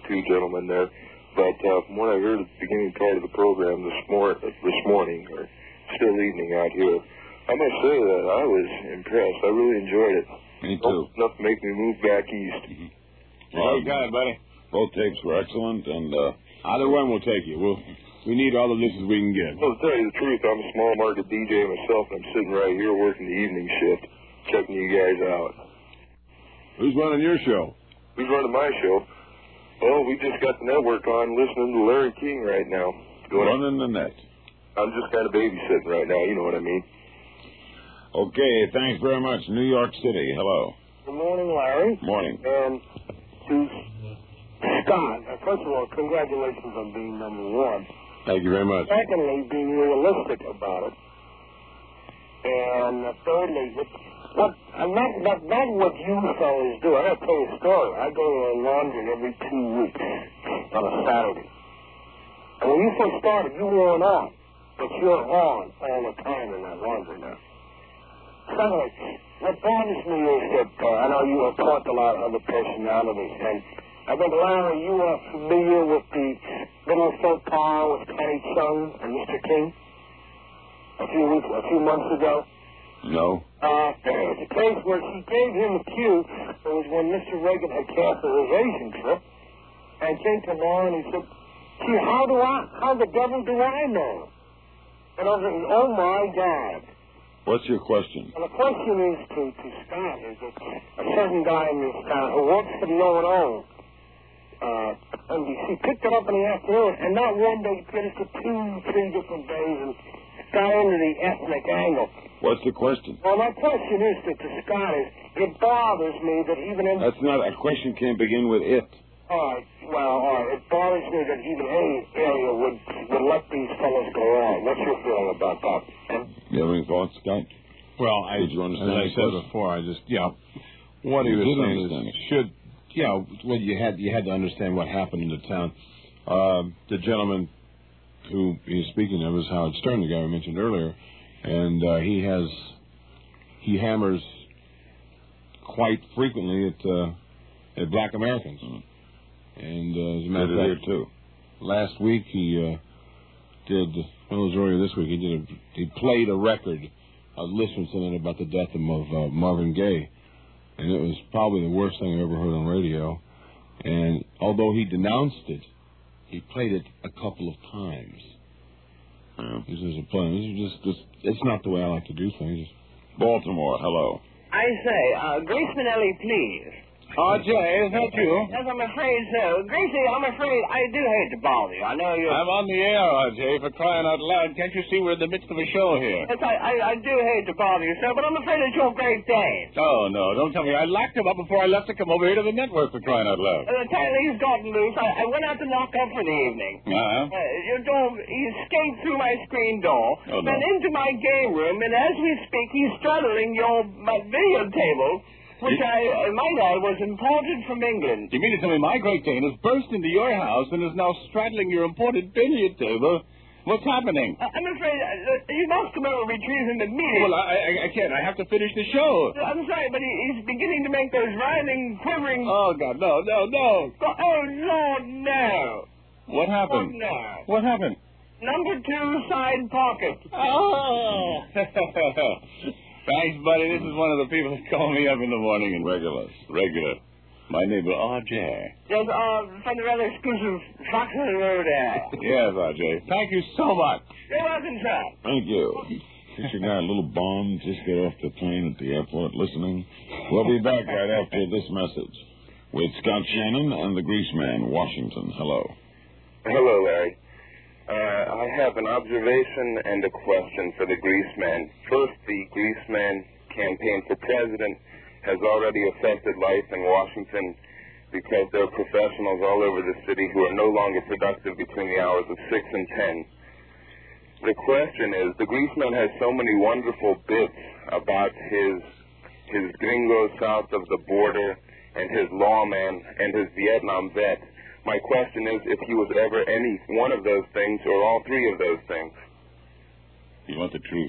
two gentlemen there. But from what I heard at the beginning part of the program this morning, or still evening out here, I must say that I was impressed. I really enjoyed it. Me too. Enough to make me move back east. Mm-hmm. Well, got it, buddy. Both tapes were excellent, and either one will take you. We need all the listeners we can get. Well, to tell you the truth, I'm a small market DJ myself, and I'm sitting right here working the evening shift, checking you guys out. Who's running your show? Who's running my show? Well, we just got the network on, listening to Larry King right now. Running the net. I'm just kind of babysitting right now, you know what I mean. Okay, thanks very much. New York City, hello. Good morning, Larry. Morning. And to Scott, first of all, congratulations on being number one. Thank you very much. Secondly, being realistic about it. And thirdly, not what you fellas do. I got to tell you a story. I go to a laundry every 2 weeks on a Saturday. And when you first started, you weren't on. But you're on all the time in that laundry now. Secondly, what bothers me is that I know you have talked a lot of other personalities, and I think, Larry, you are familiar with the little faux pas with Connie Chung and Mr. King a few months ago? No. It's a case where she gave him a cue. It was when Mr. Reagan had canceled his Asian trip, and King came on and he said, gee, how the devil do I know? And I was like, oh my God. What's your question? Well, the question is to Scott, is that a certain guy in this town who works for the O&O, NBC, picked it up in the afternoon, and not one day, but it's 2-3 different days, and got into the ethnic angle. What's the question? Well, my question is to Scott is, it bothers me that even in... That's not, a question can't begin with it. All right, it bothers me that even any area would let these fellows go on. What's your feeling about that? You have any thoughts, Scott? Well, Did you understand as I said before, what he was saying is, you had to understand what happened in the town. The gentleman who he's speaking of is Howard Stern, the guy we mentioned earlier, and he hammers quite frequently at Black Americans. Mm. And as a matter of fact, too. Last week he did. Well, it was earlier this week. He played a record of listening about the death of Marvin Gaye, and it was probably the worst thing I ever heard on radio. And although he denounced it, he played it a couple of times. Yeah. This is a plan. This is just it's not the way I like to do things. Baltimore, hello. I say, Grace Minnelli, please. Jay, is that you? Yes, I'm afraid so. Gracie, I'm afraid I do hate to bother you. I know you're... I'm on the air, Jay, for crying out loud. Can't you see we're in the midst of a show here? Yes, I do hate to bother you, sir, but I'm afraid it's your great day. Oh, no, don't tell me. I locked him up before I left to come over here to the network, for crying out loud. Apparently he's gotten loose. I went out to knock up for the evening. Uh-huh. Your dog, he escaped through my screen door, Oh, no. and into my game room, and as we speak, he's straddling my video table, which I might add was imported from England. You mean to tell me my Great Dane has burst into your house and is now straddling your imported billiard table? What's happening? I'm afraid you must come over and retrieve him immediately. Well, I can't. I have to finish the show. I'm sorry, but he's beginning to make those writhing, quivering... Oh, God, no. Oh, Lord, no. What happened? Oh, no. What happened? Number 2 side pocket. Oh! Thanks, buddy. This is one of the people that call me up in the morning and regular. My neighbor, R.J. Yes, from the rather exclusive Foxman Road area. Yes, R.J. Thank you so much. You're welcome, sir. Thank you. This your guy, Little Bond, just got off the plane at the airport listening. We'll be back right after this message with Scott Shannon and the Greaseman, Washington. Hello. Hello, Larry. I have an observation and a question for the Greaseman. First, the Greaseman campaign for president has already affected life in Washington because there are professionals all over the city who are no longer productive between the hours of 6 and 10. The question is, the Greaseman has so many wonderful bits about his gringo south of the border and his lawman and his Vietnam vet. My question is if he was ever any one of those things or all three of those things. You want the truth?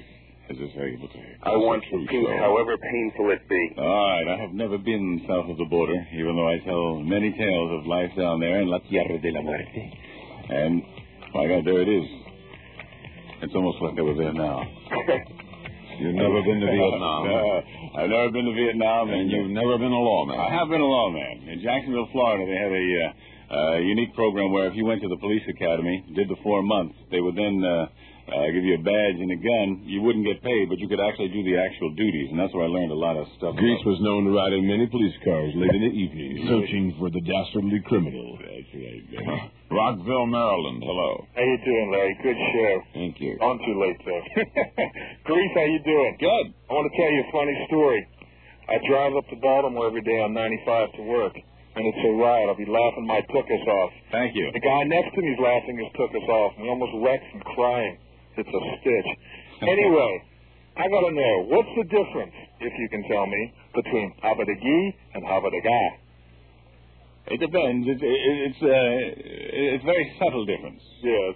As I say, look, I want for peace, however painful it be. All right, I have never been south of the border, even though I tell many tales of life down there in La Tierra de la Muerte. And, my God, there it is. It's almost like I was there now. You've never been to Vietnam. I've never been to Vietnam. And you've never been a lawman. I have been a lawman. In Jacksonville, Florida, they have a unique program where if you went to the police academy, did the 4 months, they would then give you a badge and a gun. You wouldn't get paid, but you could actually do the actual duties, and that's where I learned a lot of stuff. Grease was known to ride in many police cars late in the evening, searching for the dastardly criminal. That's right. Rockville, Maryland. Hello. How you doing, Larry? Good show. Thank you. I'm too late, though. Grease, how you doing? Good. I want to tell you a funny story. I drive up to Baltimore every day on 95 to work, and it's a riot. I'll be laughing my tuchus off. Thank you. The guy next to me is laughing his tuchus off. We almost wrecked from crying. It's a stitch. Anyway, I got to know, what's the difference, if you can tell me, between Habadagi and Habadaga? It depends. It's very subtle difference. Yes.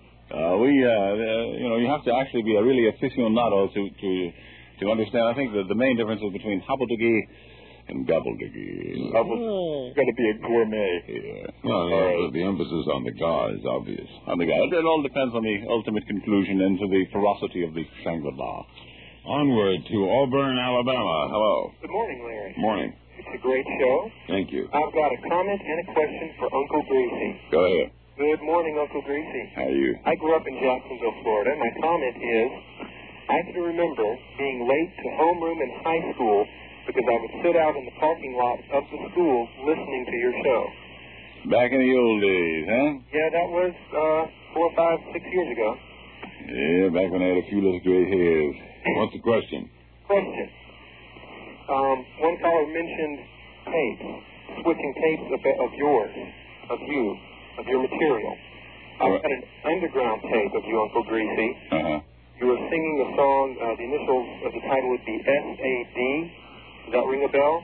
You have to actually be a really aficionado to understand. I think that the main difference is between Habadagi and Gobbledigi. Got to be a gourmet. Yeah. Well, the emphasis on the ga is obvious. On the guy. It all depends on the ultimate conclusion and to the ferocity of the Shangri-La. Onward to Auburn, Alabama. Hello. Good morning, Larry. Morning. It's a great show. Thank you. I've got a comment and a question for Uncle Greasy. Go ahead. Good morning, Uncle Greasy. How are you? I grew up in Jacksonville, Florida. My comment is, I can remember being late to homeroom in high school because I would sit out in the parking lot of the school listening to your show. Back in the old days, huh? Yeah, that was 4, 5, 6 years ago. Yeah, back when I had a few little gray hairs. What's the question? Question. One caller mentioned tapes, switching tapes of yours, of your material. I've got an underground tape of you, Uncle Greasy. Uh-huh. You were singing a song, the initials of the title would be S.A.D. Does that ring a bell?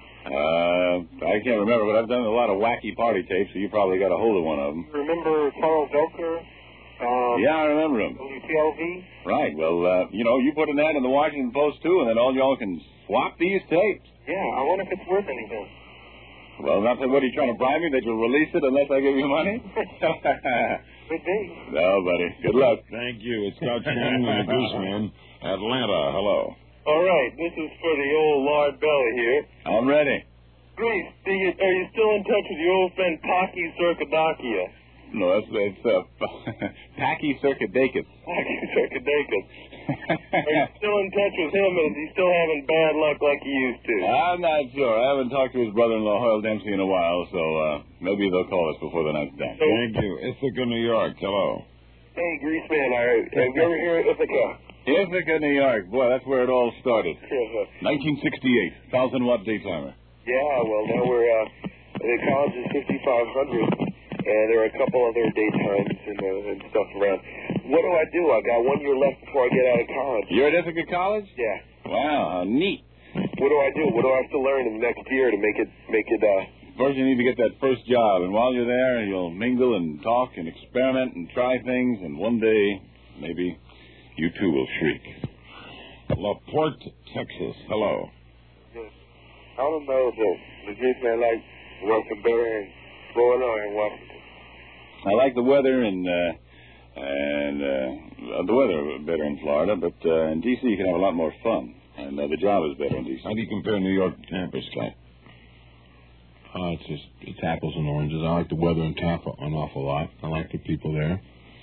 I can't remember, but I've done a lot of wacky party tapes, so you probably got a hold of one of them. Remember Carl Velker? Yeah, I remember him. WTLV? Right. Well, you put an ad in the Washington Post, too, and then all y'all can swap these tapes. Yeah, I wonder if it's worth anything. Well, what are you trying to bribe me that you'll release it unless I give you money? Could be. No, buddy. Good luck. Thank you. It's Scott Shannon and the Gooseman, Atlanta. Hello. All right, this is for the old Lord Belly here. I'm ready. Grease, are you still in touch with your old friend Paki Circadakia? No, that's Packy Circadakis. Paki Circadakis. Are you still in touch with him, or is he still having bad luck like he used to? I'm not sure. I haven't talked to his brother-in-law, Hoyle Dempsey, in a while, so maybe they'll call us before the night's done. Thank you. Ithaca, New York. Hello. Hey, Grease Man, have you ever heard of Ithaca? Ithaca, New York. Boy, that's where it all started. 1968, 1,000-watt daytimer. Yeah, well, now the college is 5,500. And there are a couple other daytimes and stuff around. What do I do? I got 1 year left before I get out of college. You're at Ithaca College? Yeah. Wow, neat. What do I do? What do I have to learn in the next year to make it? First, you need to get that first job, and while you're there, you'll mingle and talk and experiment and try things, and one day, maybe, you too will shriek. La Porte, Texas. Hello. Yes. I don't know if the Grease Man like working better in Florida or in Washington. I like the weather and the weather better in Florida, but in D.C. you can have a lot more fun, and the job is better in D.C. How do you compare New York to Tampa, Scott? It's apples and oranges. I like the weather in Tampa an awful lot. I like the people there.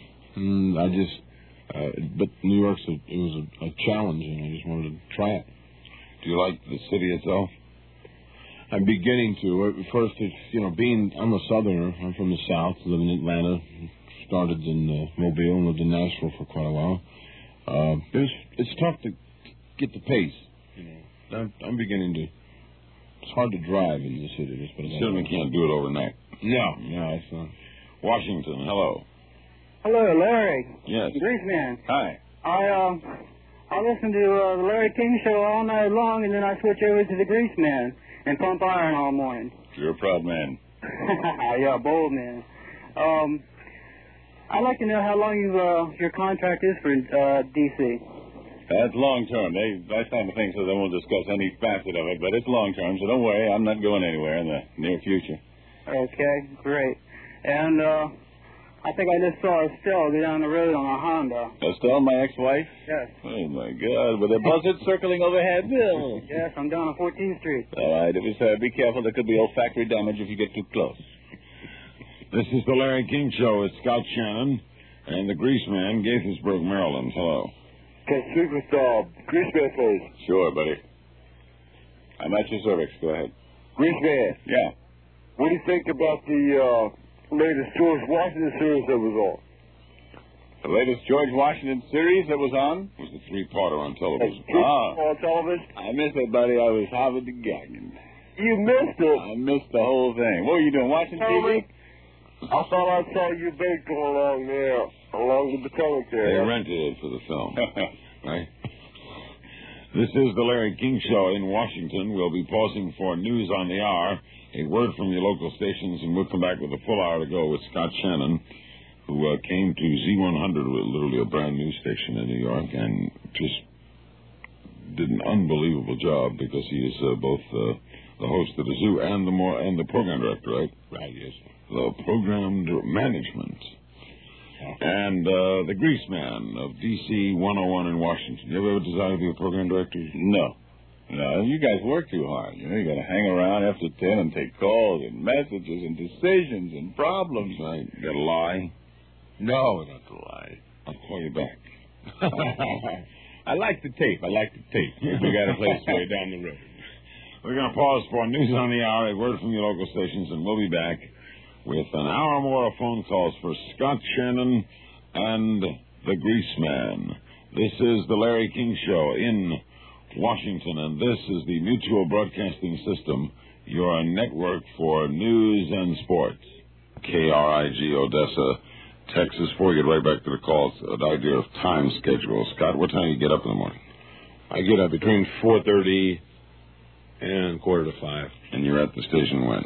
But New York's it was a challenge, and I just wanted to try it. Do you like the city itself? I'm beginning to. At first, I'm a Southerner. I'm from the South, live in Atlanta. Started in Mobile and lived in Nashville for quite a while. It's tough to get the pace. I'm beginning to. It's hard to drive in the city. You certainly can't do it overnight. No, it's not. Washington, hello. Hello, Larry. Yes. Grease Man. Hi. I listen to the Larry King Show all night long, and then I switch over to the Grease Man and pump iron all morning. You're a proud man. Yeah, bold man. I'd like to know how long your contract is for D.C. That's long term. I signed the thing so they won't discuss any facet of it, but it's long term, so don't worry. I'm not going anywhere in the near future. Okay, great. And I think I just saw Estelle go down the road on a Honda. Estelle, my ex-wife? Yes. Oh, my God. With a buzzard circling overhead? Yes, I'm down on 14th Street. All right. It was, be careful. There could be olfactory damage if you get too close. This is the Larry King Show. It's Scott Shannon and the Greaseman, Gaithersburg, Maryland. Hello. Can I speak with Greaseman, please? Sure, buddy. I'm at your service. Go ahead. Greaseman. Yeah. What do you think about the latest George Washington series that was on? The latest George Washington series that was on? It was the three-parter on television. On television? I missed it, buddy. I was Harvard the gagging. You missed it? I missed the whole thing. What were you doing, watching TV? I thought I saw you both going along there, along the Potomac there. They rented it for the film, right? This is the Larry King Show in Washington. We'll be pausing for news on the hour, a word from your local stations, and we'll come back with a full hour to go with Scott Shannon, who came to Z100, literally a brand new station in New York, and just did an unbelievable job because he is both the host of the zoo and the program director, right? Right, yes. The program management. And the Greaseman of DC 101 in Washington. You ever desire to be a program director? No. No, you guys work too hard. You know, you got to hang around after 10 and take calls and messages and decisions and problems. Right. You got to lie? No, not to lie. I'll call you back. I like the tape. We got a place way down the road. We're going to pause for news on the hour, a word from your local stations, and we'll be back with an hour more of phone calls for Scott Shannon and the Greaseman. This is the Larry King Show in Washington, and this is the Mutual Broadcasting System, your network for news and sports. KRIG, Odessa, Texas. Before we get right back to the calls, an idea of time schedule. Scott, what time do you get up in the morning? I get up between 4:30 and 4:45. And you're at the station when?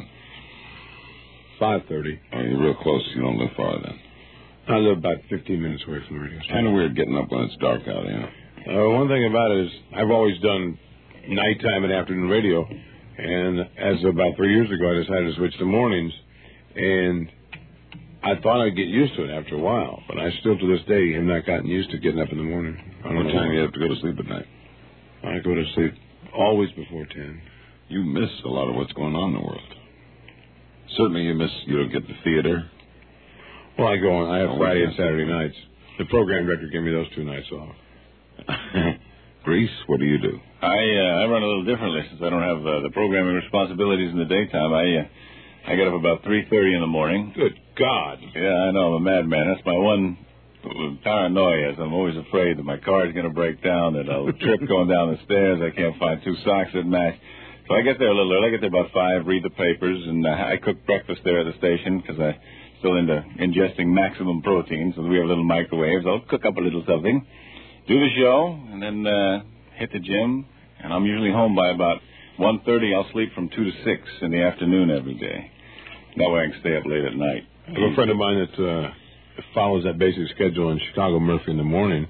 5:30. Oh, you're real close. You don't live far then. I live about 15 minutes away from the radio station. Kind of weird getting up when it's dark out, you know. One thing about it is I've always done nighttime and afternoon radio, and as about 3 years ago, I decided to switch to mornings, and I thought I'd get used to it after a while, but I still to this day have not gotten used to getting up in the morning. What time do you have to go to sleep at night? I go to sleep always before 10. You miss a lot of what's going on in the world. Certainly you don't get the theater. Well, I have Friday and Saturday nights. The program director gave me those 2 nights off. Grease, what do you do? I run a little differently since I don't have the programming responsibilities in the daytime. I get up about 3:30 in the morning. Good God. Yeah, I know. I'm a madman. That's my one paranoia. I'm always afraid that my car is going to break down, that I'll trip going down the stairs. I can't find 2 socks that match. So I get there a little early. I get there about 5, read the papers, and I cook breakfast there at the station because I'm still into ingesting maximum protein, so we have little microwaves. I'll cook up a little something, do the show, and then hit the gym. And I'm usually home by about 1:30. I'll sleep from 2 to 6 in the afternoon every day. That way I can stay up late at night. I have a friend of mine that follows that basic schedule in Chicago, Murphy, in the morning.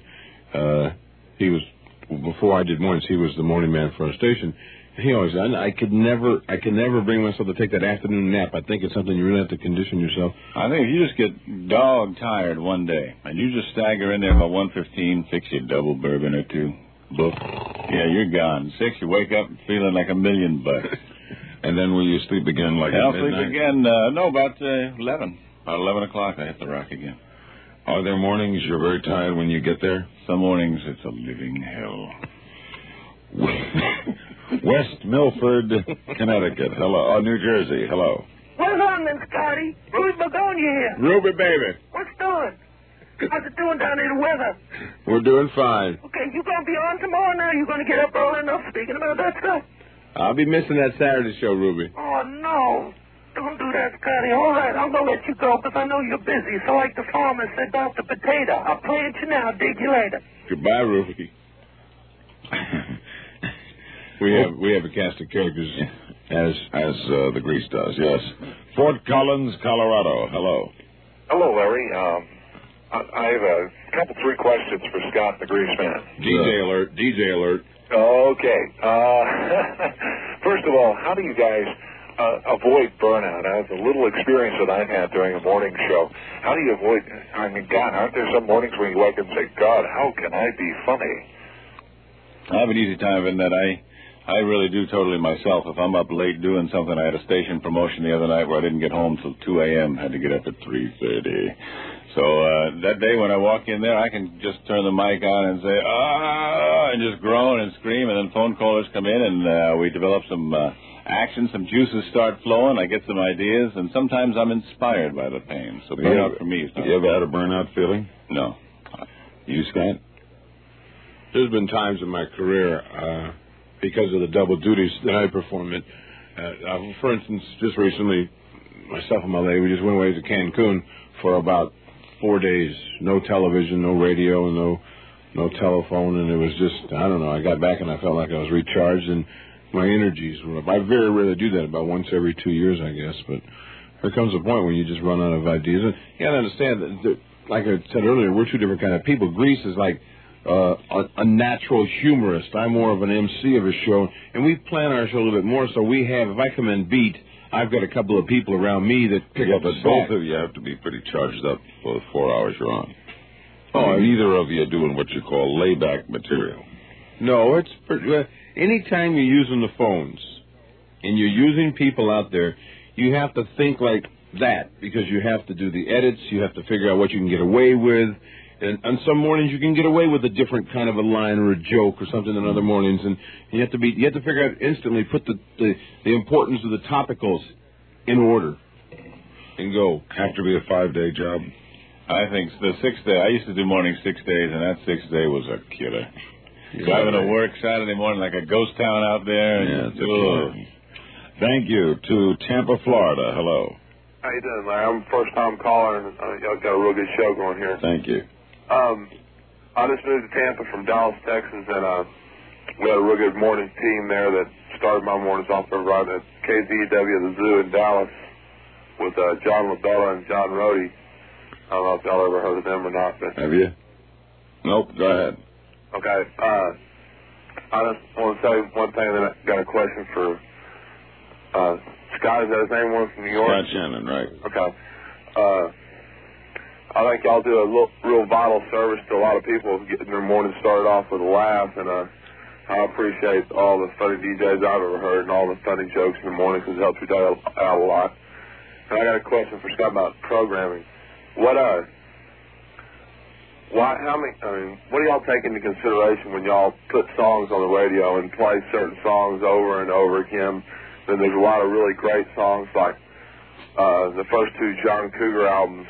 Before I did mornings, he was the morning man for our station. He always said, I could never bring myself to take that afternoon nap. I think it's something you really have to condition yourself. I think if you just get dog tired one day, and you just stagger in there about 1:15, fix your double bourbon or 2, book, yeah, you're gone. 6, you wake up feeling like $1,000,000. And then will you sleep again like I'll at midnight? sleep again, about 11. About 11 o'clock, I hit the rock again. Are there mornings you're very tired when you get there? Some mornings it's a living hell. West Milford, Connecticut. Hello. Oh, New Jersey. Hello. What's on, then, Scotty? Ruby Begonia here. Ruby, baby. What's doing? How's it doing down there in the weather? We're doing fine. Okay, you going to be on tomorrow now? You going to get up early enough speaking about that stuff? I'll be missing that Saturday show, Ruby. Oh, no. Don't do that, Scotty. All right, I'm going to let you go because I know you're busy. So like the farmer said about the potato, I'll plant you now, dig you later. Goodbye, Ruby. We have a cast of characters as the Grease does, yes. Fort Collins, Colorado. Hello. Hello, Larry. I have a couple, 3 questions for Scott the Greaseman. DJ alert. Okay. First of all, how do you guys avoid burnout? As a little experience that I've had during a morning show, how do you avoid, God, aren't there some mornings where you wake up and say, God, how can I be funny? I have an easy time in that I really do totally myself. If I'm up late doing something, I had a station promotion the other night where I didn't get home till 2 a.m., had to get up at 3:30. So that day when I walk in there, I can just turn the mic on and say, ah, and just groan and scream, and then phone callers come in, and we develop some action, some juices start flowing, I get some ideas, and sometimes I'm inspired by the pain. So burnout for me is not... You ever had a burnout feeling? No. You, Scott? There's been times in my career, because of the double duties that I perform in. For instance, just recently, myself and my lady, we just went away to Cancun for about 4 days. No television, no radio, no telephone, and it was just, I don't know, I got back and I felt like I was recharged and my energies were up. I very rarely do that, about once every 2 years, I guess, but there comes a point when you just run out of ideas. And you got to understand that, like I said earlier, we're 2 different kind of people. Grease is like a natural humorist. I'm more of an MC of a show, and we plan our show a little bit more, so we have, if I come in beat, I've got a couple of people around me that pick up the slack. Both of you have to be pretty charged up for the 4 hours you're on. Neither of you are doing what you call layback material. No, it's anytime you're using the phones and you're using people out there, you have to think like that, because you have to do the edits, you have to figure out what you can get away with. And on some mornings you can get away with a different kind of a line or a joke or something than other mornings, and you have to figure out instantly, put the importance of the topicals in order and go. Have to be a 5-day job. I think the 6th day, I used to do morning 6 days, and that 6th day was a killer. Driving to work Saturday morning like a ghost town out there. Yeah, it's a killer. Thank you. To Tampa, Florida. Hello. How you doing, Larry? I'm a first-time caller, and y'all got a real good show going here. Thank you. I just moved to Tampa from Dallas, Texas, and we had a real good morning team there that started my mornings off there right at KZW, the zoo in Dallas, with John LaBella and John Rohde. I don't know if y'all ever heard of them or not. But have you? Nope. Go ahead. Okay. I just want to say one thing, and then I got a question for Scott. Is that his name? One from New York? Scott Shannon, right. Okay. I think y'all do a real vital service to a lot of people getting their morning started off with a laugh, and I appreciate all the funny DJs I've ever heard and all the funny jokes in the morning, because it helps your day out a lot. And I got a question for Scott about programming. What do y'all take into consideration when y'all put songs on the radio and play certain songs over and over again? Then there's a lot of really great songs, like the first 2 John Cougar albums.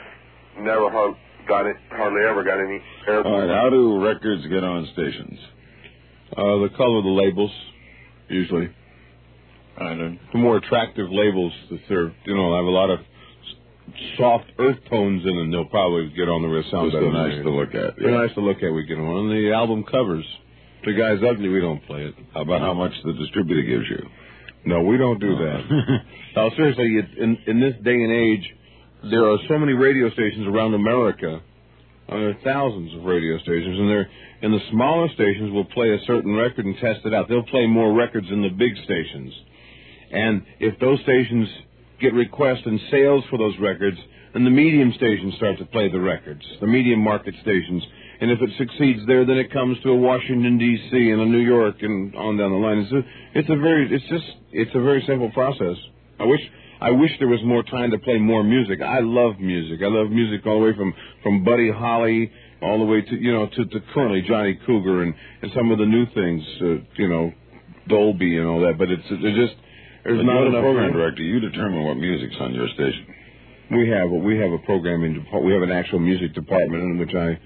Hardly ever got any airplay. All right, how do records get on stations? The color of the labels, usually. The more attractive labels that they're, have a lot of soft earth tones in them, they'll probably get on the sound better. They're nice to look at. They're nice to look at. We get them on the album covers. The guy's ugly, we don't play it. How about how much the distributor gives you? No, we don't do that. No, seriously, in this day and age, there are so many radio stations around America. There are thousands of radio stations, and the smaller stations will play a certain record and test it out. They'll play more records than the big stations. And if those stations get requests and sales for those records, then the medium stations start to play the records, the medium market stations. And if it succeeds there, then it comes to a Washington, D.C. and a New York and on down the line. It's a very simple process. I wish there was more time to play more music. I love music. I love music all the way from Buddy Holly all the way to currently Johnny Cougar and some of the new things, Dolby and all that. But there's not enough program director. You determine what music's on your station. We have a programming department. We have an actual music department in which I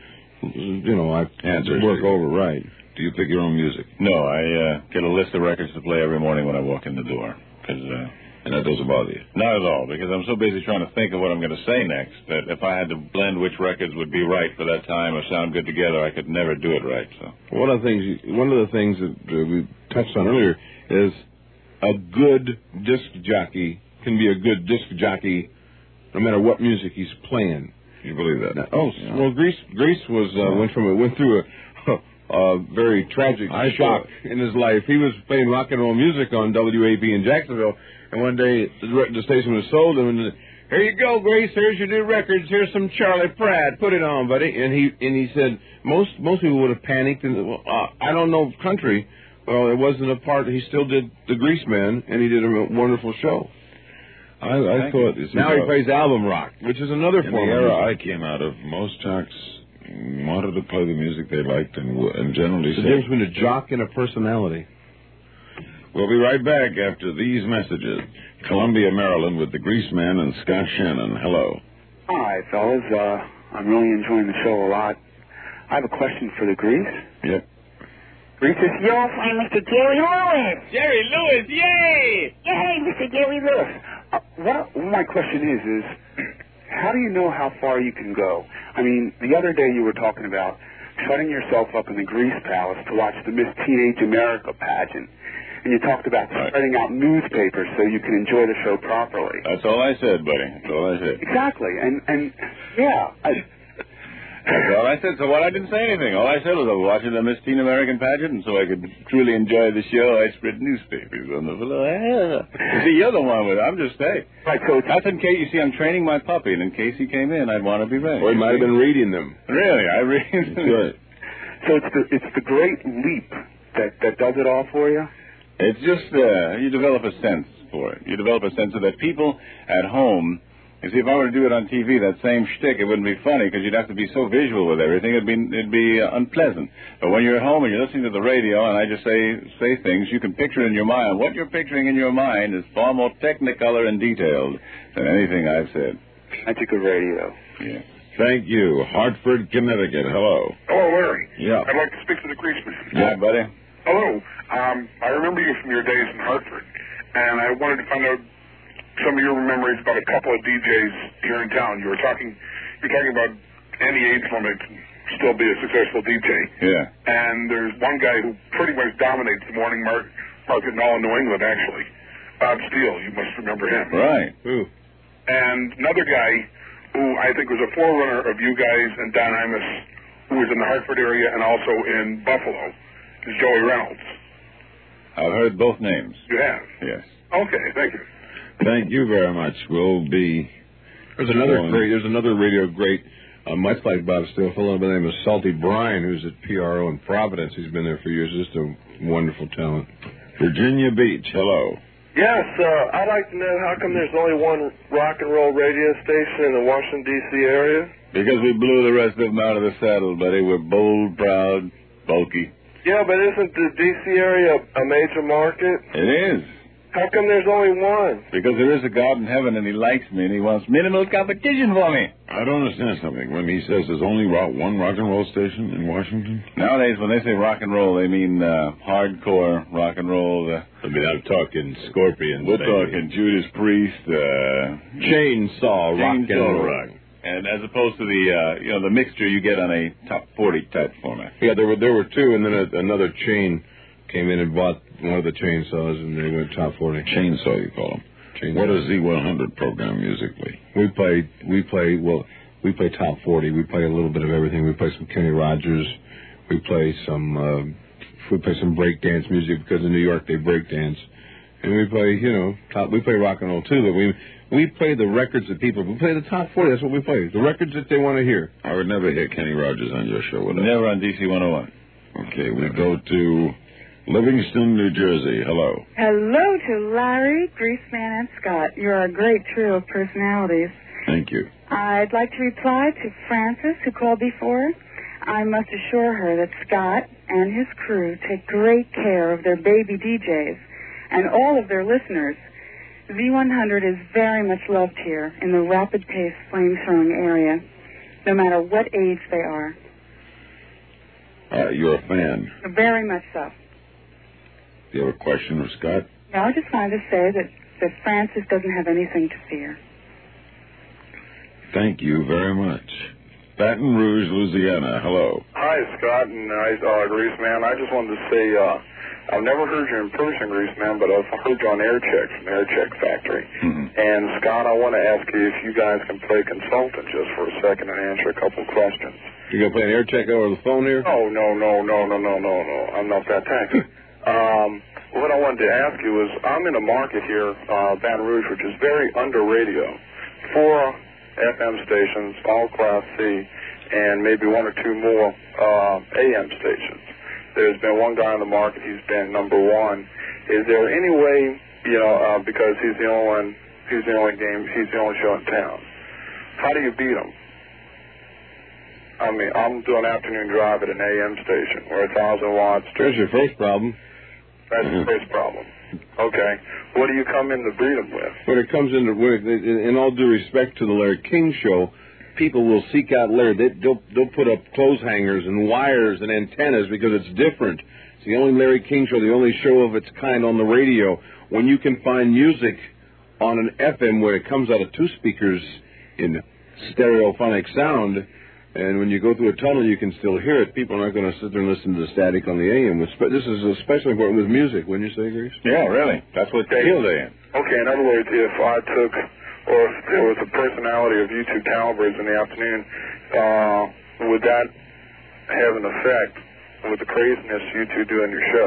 work over. Right. Do you pick your own music? No, I get a list of records to play every morning when I walk in the door. And that doesn't bother you? Not at all, because I'm so busy trying to think of what I'm going to say next that if I had to blend which records would be right for that time or sound good together, I could never do it right. So one of the things that we touched on earlier is a good disc jockey can be a good disc jockey no matter what music he's playing. You believe that? Well, Grease was went through a very tragic shock in his life. He was playing rock and roll music on WAP in Jacksonville, and one day the station was sold him, and here you go, Grace. Here's your new records. Here's some Charlie Pratt. Put it on, buddy. And he said most people would have panicked. And I don't know country. Well, it wasn't a part. He still did the Grease Man, and he did a wonderful show. I thought now he plays album rock, which is another form. In the era I came out of, most jocks wanted to play the music they liked and generally the difference between a jock and a personality. We'll be right back after these messages. Columbia, Maryland, with the Grease Man and Scott Shannon. Hello. Hi, fellas. I'm really enjoying the show a lot. I have a question for the Grease. Yep. Grease is... You'll find Mr. Jerry Lewis. Jerry Lewis, yay! Yay, Mr. Jerry Lewis. What my question is how do you know how far you can go? I mean, the other day you were talking about shutting yourself up in the Grease Palace to watch the Miss Teenage America pageant. And you talked about spreading out newspapers so you can enjoy the show properly. That's all I said, buddy. That's all I said. Exactly. And yeah. That's all I said. So what? I didn't say anything. All I said was I was watching the Miss Teen American pageant, and so I could truly enjoy the show. I spread newspapers on the floor. See, you're the one with it. I'm just saying. Right, so that's in case, you see, I'm training my puppy, and in case he came in, I'd want to be ready. Or he might have been reading them. Really? I read them. Good. So it's the great leap that does it all for you? It's just, you develop a sense for it. You develop a sense so that people at home, you see, if I were to do it on TV, that same shtick, it wouldn't be funny because you'd have to be so visual with everything. It'd be unpleasant. But when you're at home and you're listening to the radio and I just say things, you can picture in your mind. What you're picturing in your mind is far more technicolor and detailed than anything I've said. Magic of radio. Yeah. Thank you. Hartford, Connecticut. Hello. Hello, Larry. Yeah. I'd like to speak to the Grease Man. Yeah, buddy. Hello. I remember you from your days in Hartford, and I wanted to find out some of your memories about a couple of DJs here in town. You're talking about Andy Aidslum can still be a successful DJ. Yeah. And there's one guy who pretty much dominates the morning market in all of New England, actually. Bob Steele, you must remember him. Right. Ooh. And another guy who I think was a forerunner of you guys and Don Imus, who was in the Hartford area and also in Buffalo, is Joey Reynolds. I've heard both names. You have? Yes. Okay, thank you. Thank you very much. We'll be... There's another radio great, much like Bob Steele, a fellow by the name of Salty Bryan, who's at PRO in Providence. He's been there for years. Just a wonderful talent. Virginia Beach, hello. Yes, I'd like to know how come there's only one rock and roll radio station in the Washington, D.C. area? Because we blew the rest of them out of the saddle, buddy. We're bold, proud, bulky. Yeah, but isn't the D.C. area a major market? It is. How come there's only one? Because there is a God in heaven, and he likes me, and he wants minimal competition for me. I don't understand something. When he says there's only one rock and roll station in Washington? Nowadays, when they say rock and roll, they mean hardcore rock and roll. I mean, I'm talking Scorpions. We're talking Judas Priest. Chainsaw rock and roll. And as opposed to the mixture you get on a top 40 type format. Yeah, there were two, and then another chain came in and bought one of the chainsaws, and they went top 40. Chainsaw, you call them. Chainsaw. What does Z100 program musically? We play top 40. We play a little bit of everything. We play some Kenny Rogers. We play some breakdance music because in New York they breakdance, and we play we play rock and roll too. But we play the records that people. We play the top 40. That's what we play. The records that they want to hear. I would never hear Kenny Rogers on your show, would I? Never on DC 101. Okay, we go to Livingston, New Jersey. Hello. Hello to Larry, Greaseman, and Scott. You're a great trio of personalities. Thank you. I'd like to reply to Frances, who called before. I must assure her that Scott and his crew take great care of their baby DJs and all of their listeners. Z100 is very much loved here in the rapid-paced flame-throwing area, no matter what age they are. You're a fan. Very much so. Do you have a question of Scott? No, I just wanted to say that Francis doesn't have anything to fear. Thank you very much. Baton Rouge, Louisiana. Hello. Hi, Scott and Greaseman. I just wanted to say I've never heard you in person, Greaseman, but I've heard you on Air Check from Air Check Factory. Mm-hmm. And, Scott, I want to ask you if you guys can play consultant just for a second and answer a couple questions. You going to play an Air Check over the phone here? No. I'm not that tacky. What I wanted to ask you is, I'm in a market here, Baton Rouge, which is very under radio. 4 FM stations, all Class C, and maybe 1 or 2 more AM stations. There's been one guy in the market, he's been number 1. Is there any way, because he's the only show in town, how do you beat him? I mean, I'm doing afternoon drive at an AM station. We're 1,000 watts. There's your first problem. That's the first problem. Okay. What do you come in to beat him with? When it comes into, in all due respect to the Larry King Show, people will seek out Larry. They'll put up clothes hangers and wires and antennas because it's different. It's the only Larry King Show, the only show of its kind on the radio. When you can find music on an FM where it comes out of 2 speakers in stereophonic sound, and when you go through a tunnel you can still hear it, people aren't going to sit there and listen to the static on the AM. This is especially important with music, wouldn't you say, Grease? Yeah, really. That's what killed AM. Okay, in other words, if I took, or if there was a personality of you 2 calibers in the afternoon, would that have an effect with the craziness you 2 do in your show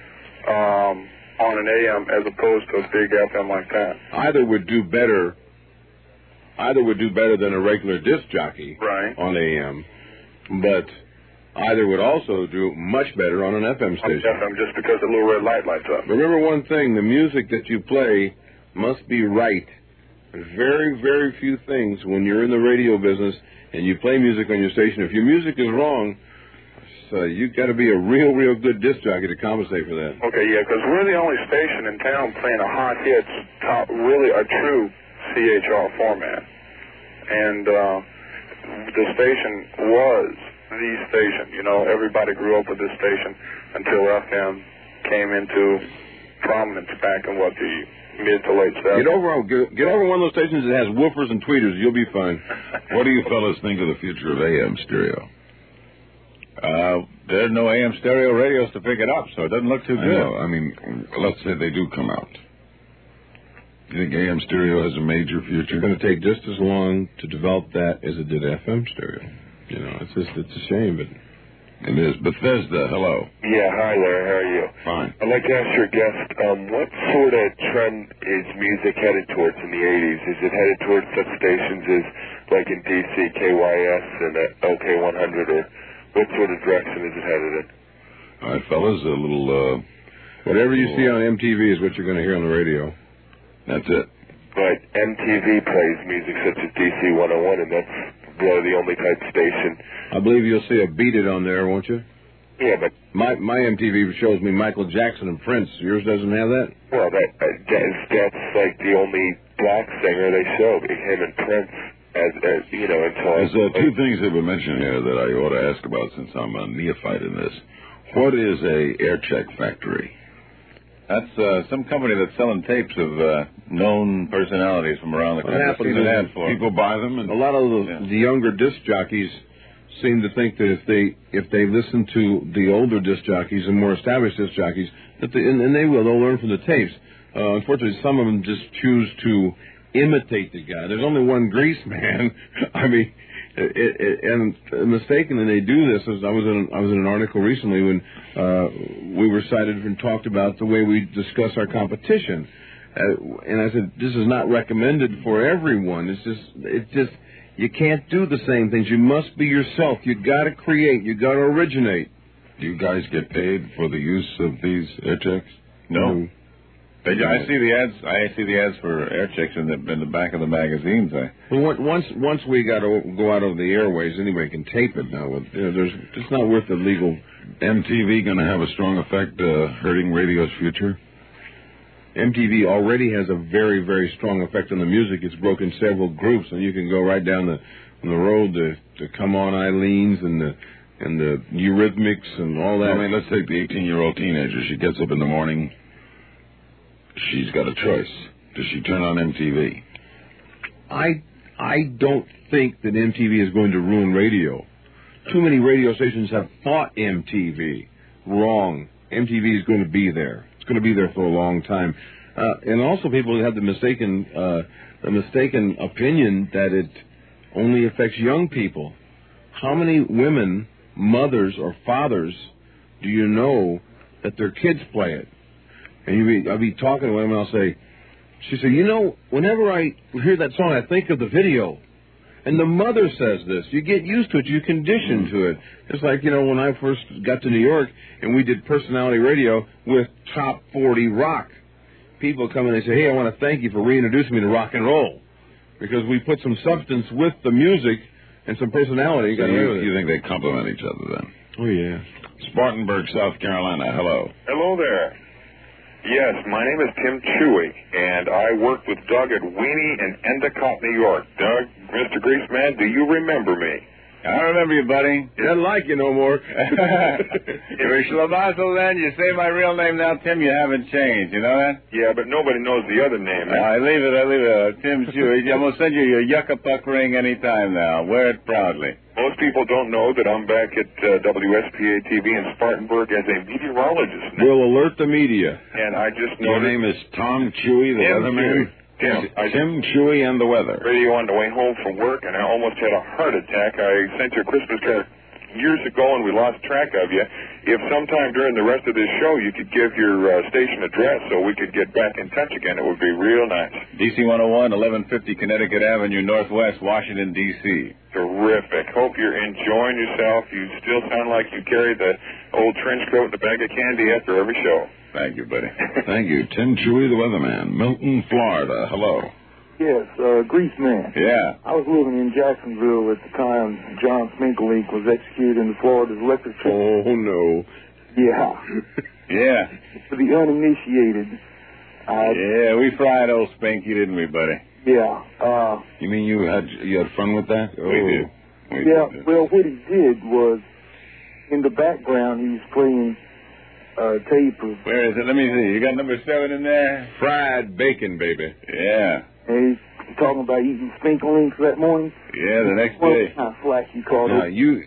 on an AM as opposed to a big FM like that? Either would do better than a regular disc jockey on AM, but either would also do much better on an FM station. FM, just because the little red light lights up. Remember one thing, the music that you play must be right. There's very, very few things when you're in the radio business and you play music on your station. If your music is wrong, you've got to be a real, real good disc jockey to compensate for that. Okay, yeah, because we're the only station in town playing a hot hits, really a true CHR format. And the station was the station. Everybody grew up with this station until FM came into prominence back in, the mid to late 70s. Get over one of those stations that has woofers and tweeters. You'll be fine. What do you fellas think of the future of AM stereo? There's no AM stereo radios to pick it up, so it doesn't look too good. I mean, let's say they do come out. You think AM stereo has a major future? It's going to take just as long to develop that as it did FM stereo. It's a shame, but it is. Bethesda, hello. Yeah, hi Larry, how are you? Fine. I'd like to ask your guest, what sort of trend is music headed towards in the 80s? Is it headed towards such stations as, like in DC, KYS and OK100, or what sort of direction is it headed in? All right, fellas, a little... whatever you see on MTV is what you're going to hear on the radio. That's it. But MTV plays music such as DC 101, and that's really the only type of station. I believe you'll see a Beat It on there, won't you? Yeah, but... My MTV shows me Michael Jackson and Prince. Yours doesn't have that? Well, that's like the only black singer they show, him and Prince, until... There's 2 things that were mentioned here that I ought to ask about since I'm a neophyte in this. What is a Air Check Factory? That's some company that's selling tapes of known personalities from around the country. People buy them, and a lot of the younger disc jockeys seem to think that if they listen to the older disc jockeys and more established disc jockeys, they'll learn from the tapes. Unfortunately, some of them just choose to imitate the guy. There's only one Greaseman. I mean, and mistakenly they do this. I was in an article recently when we were cited and talked about the way we discuss our competition, and I said this is not recommended for everyone. It's just you can't do the same things. You must be yourself. You got to create. You got to originate. Do you guys get paid for the use of these air checks? No. I see the ads for air checks in the back of the magazines. Well, once we got to go out over the airways, anybody can tape it now. It's not worth the legal. MTV going to have a strong effect hurting radio's future? MTV already has a very, very strong effect on the music. It's broken several groups, and you can go right down the road to Come On Eileen's and the Eurythmics and all that. I mean, let's take the 18-year-old teenager. She gets up in the morning. She's got a choice. Does she turn on MTV? I don't think that MTV is going to ruin radio. Too many radio stations have fought MTV. Wrong. MTV is going to be there. It's going to be there for a long time. And also people have the mistaken opinion that it only affects young people. How many women, mothers or fathers, do you know that their kids play it? And I'll be talking to them and I'll say, she said, you know, whenever I hear that song, I think of the video. And the mother says this. You get used to it. You condition to it. It's like, you know, when I first got to New York and we did personality radio with Top 40 Rock. People come in and say, hey, I want to thank you for reintroducing me to rock and roll. Because we put some substance with the music and some personality. So you think they complement each other then? Oh, yeah. Spartanburg, South Carolina. Hello. Hello there. Yes, my name is Tim Chewy, and I worked with Doug at Weenie in Endicott, New York. Doug, Mr. Greaseman, do you remember me? I remember you, buddy. He doesn't like you no more. You're Schlamazel then. You say my real name now, Tim. You haven't changed. You know that? Yeah, but nobody knows the other name. I leave it. Tim Chewy. I'm going to send you your Yucca Puck ring anytime now. Wear it proudly. Most people don't know that I'm back at WSPA-TV in Spartanburg as a meteorologist now. We'll alert the media. And I just know... Your name is Tom Chewy, the weatherman? Tim Chewy and the weather. Radio on the way home from work, and I almost had a heart attack. I sent you a Christmas card years ago, and we lost track of you. If sometime during the rest of this show you could give your station address so we could get back in touch again, it would be real nice. DC 101, 1150 Connecticut Avenue, Northwest, Washington, D.C. Terrific. Hope you're enjoying yourself. You still sound like you carry the old trench coat and a bag of candy after every show. Thank you, buddy. Thank you. Tim Chewy, the weatherman. Milton, Florida. Hello. Yes, Greaseman. Yeah. I was living in Jacksonville at the time John Spinkelink was executed in Florida's electric chair. Oh, no. Yeah. Yeah. For the uninitiated. Yeah, we fried old Spanky, didn't we, buddy? Yeah. You mean you had fun with that? We did. Well, what he did was, in the background, he was playing tape of... Where is it? Let me see. You got number 7 in there? Fried bacon, baby. Yeah. And he's talking about eating Spinkelinks that morning. Yeah, the next day. What kind of flack you called it? You...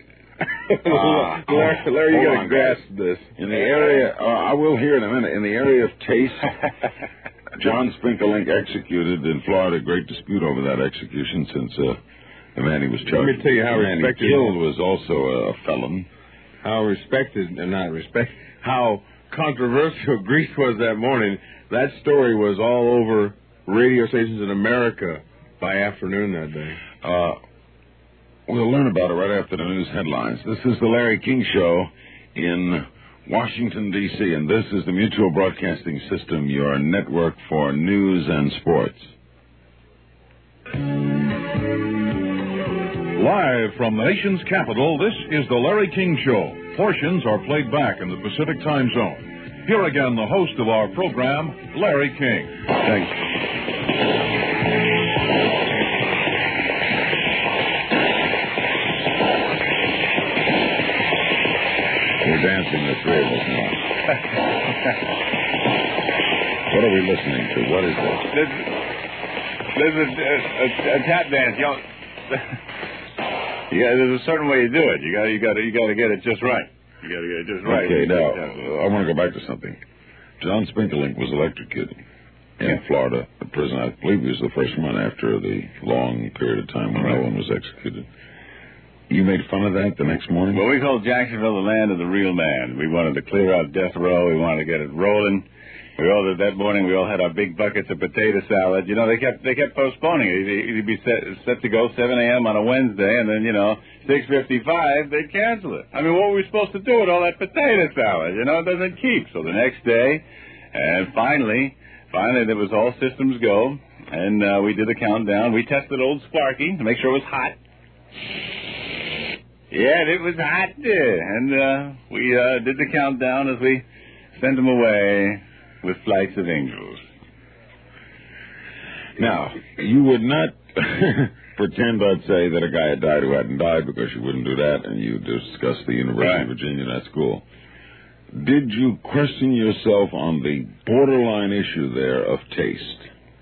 Larry, you got to grasp this. In the area, I will hear in a minute, in the area of taste, John Spinkelink executed in Florida, great dispute over that execution since the man he was charged. Let me tell you how respected... he killed was also a felon. How respected, and not respect, how controversial Grease was that morning. That story was all over radio stations in America by afternoon that day. We'll learn about it right after the news headlines. This is the Larry King Show in Washington, D.C., and this is the Mutual Broadcasting System, your network for news and sports. Live from the nation's capital, this is the Larry King Show. Portions are played back in the Pacific Time Zone. Here again, the host of our program, Larry King. Thanks. We're dancing, the three of us now. What are we listening to? What is this? This is a tap dance. Yeah, there's a certain way you do it. You got to get it just right. You got to get it just right. Okay, now I want to go back to something. John Spinkelink was electrocuted in Florida, the prison. I believe he was the first one after the long period of time when no one was executed. You made fun of that the next morning? Well, we called Jacksonville the land of the real man. We wanted to clear out death row. We wanted to get it rolling. We all did that morning. We all had our big buckets of potato salad. You know, they kept postponing it. It'd be set to go 7 a.m. on a Wednesday, and then 6:55 they'd cancel it. I mean, what were we supposed to do with all that potato salad? You know, it doesn't keep. So the next day, and finally, there was all systems go, and we did the countdown. We tested old Sparky to make sure it was hot. Yeah, it was hot, and we did the countdown as we sent him away with flights of angels. Now, you would not pretend I'd say that a guy had died who hadn't died, because you wouldn't do that, and you discussed the University of Virginia, that school. Did you question yourself on the borderline issue there of taste?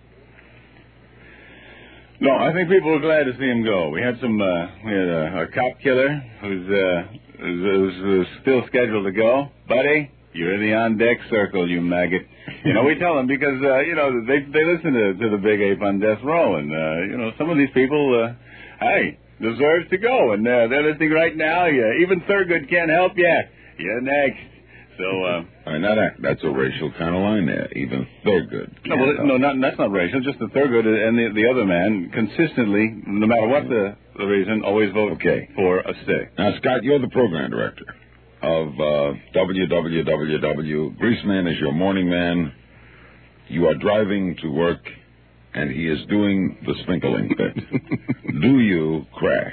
No, I think people were glad to see him go. We had a cop killer who's still scheduled to go. Buddy, You're in the on-deck circle, you maggot. You know, we tell them because, they listen to the Big Ape on Death Row. And, some of these people, deserves to go. And they're listening right now. Even Thurgood can't help you. You're next. So, that's a racial kind of line there. Even Thurgood. That's not racial. Just the Thurgood and the other man consistently, no matter what the reason, always vote for a stick. Now, Scott, you're the program director of WWWW. Greaseman is your morning man. You are driving to work, and he is doing the sprinkling bit. Do you crash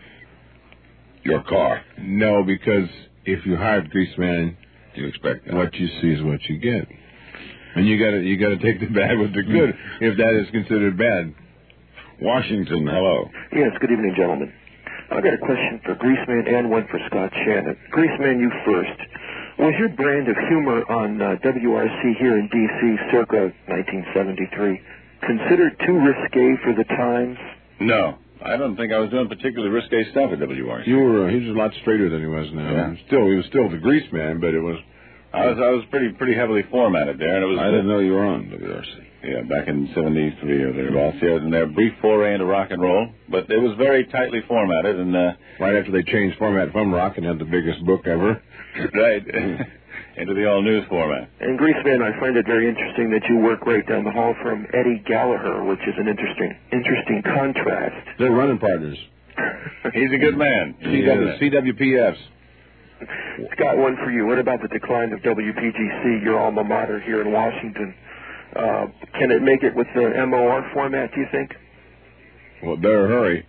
your car? No, because if you hired Greaseman, you expect that. What you see is what you get, and you got to take the bad with the good, if that is considered bad. Washington, hello. Yes, good evening, gentlemen. I've got a question for Greaseman and one for Scott Shannon. Greaseman, you first. Was your brand of humor on WRC here in D.C. circa 1973 considered too risque for the times? No. I don't think I was doing particularly risque stuff at WRC. He was a lot straighter than he was now. Yeah. He was still the Greaseman, but it was. I was pretty heavily formatted there, and it was. I didn't know you were on WRC. Yeah, back in '73 or thereabouts. Yeah, and their brief foray into rock and roll, but it was very tightly formatted, and right after they changed format from rock and had the biggest book ever, right, into the all-news format. And Greaseman, I find it very interesting that you work right down the hall from Eddie Gallagher, which is an interesting contrast. They're running partners. He's a good man. CWPFs. Scott, one for you. What about the decline of WPGC, your alma mater here in Washington? Can it make it with the MOR format, do you think? Well, better hurry.